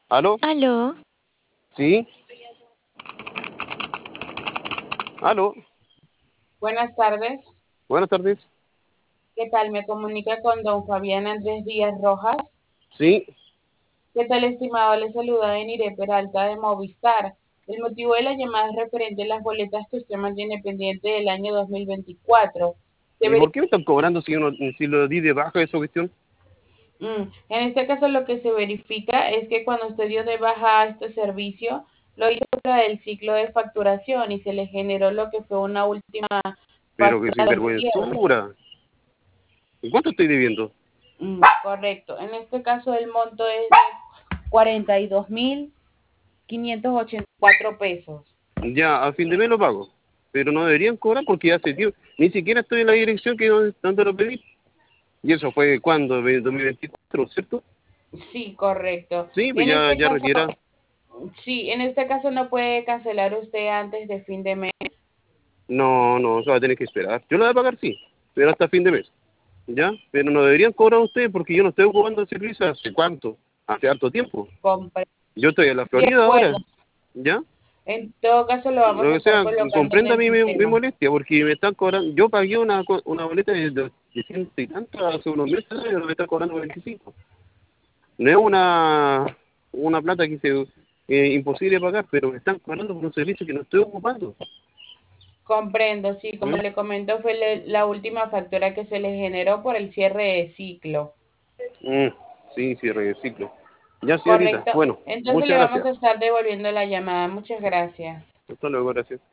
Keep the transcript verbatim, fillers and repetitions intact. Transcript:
¿Aló? Aló, ¿Sí? ¿Aló? Buenas tardes. Buenas tardes. ¿Qué tal? Me comunica con don Fabián Andrés Díaz Rojas. Sí, ¿Qué tal, estimado? Le saluda Enire Peralta de Movistar. El motivo de la llamada es referente a las boletas que usted mantiene pendiente del año dos mil veinticuatro. Se ¿y veri- por qué me están cobrando si, uno, si lo di de baja esa cuestión? Mm, En este caso, lo que se verifica es que cuando usted dio de baja este servicio, lo hizo fuera del ciclo de facturación y se le generó lo que fue una última Pero que factura de cierre. sinvergüenzura. ¿Y cuánto estoy debiendo? Mm, correcto. En este caso, el monto es de cuarenta y dos mil quinientos ochenta y cuatro pesos. Ya, a fin de mes lo pago. Pero no deberían cobrar porque ya hace tiempo. Ni siquiera estoy en la dirección que donde, donde lo pedí. ¿Y eso fue cuando? ¿dos mil veinticuatro, cierto? Sí, correcto. Sí, Y pues en ya, este ya caso, requiera. sí, en este caso no puede cancelar usted antes de fin de mes. No, no, eso va a tener que esperar. Yo lo voy a pagar, sí, pero hasta fin de mes. ¿Ya? Pero no deberían cobrar ustedes porque yo no estoy ocupando el servicio hace cuánto, hace harto tiempo. Compre. Yo estoy en la De Florida acuerdo. ahora, ¿ya? En todo caso, lo vamos Lo a que estar sea, colocando en comprenda el mi, mi, mi sistema. molestia porque me están cobrando, yo pagué una, co- una boleta de, de, de ciento y tanto hace unos meses y ahora me están cobrando veinticinco. No es una, una plata que se, eh, imposible pagar, pero me están cobrando por un servicio que no estoy ocupando. Comprendo, sí, como ¿Mm? le comento, fue le- la última factura que se le generó por el cierre de ciclo. Mm, sí, cierre de ciclo. Ya, señorita, Correcto. bueno, Entonces muchas le vamos gracias. a estar devolviendo la llamada. Muchas gracias. Hasta luego, gracias.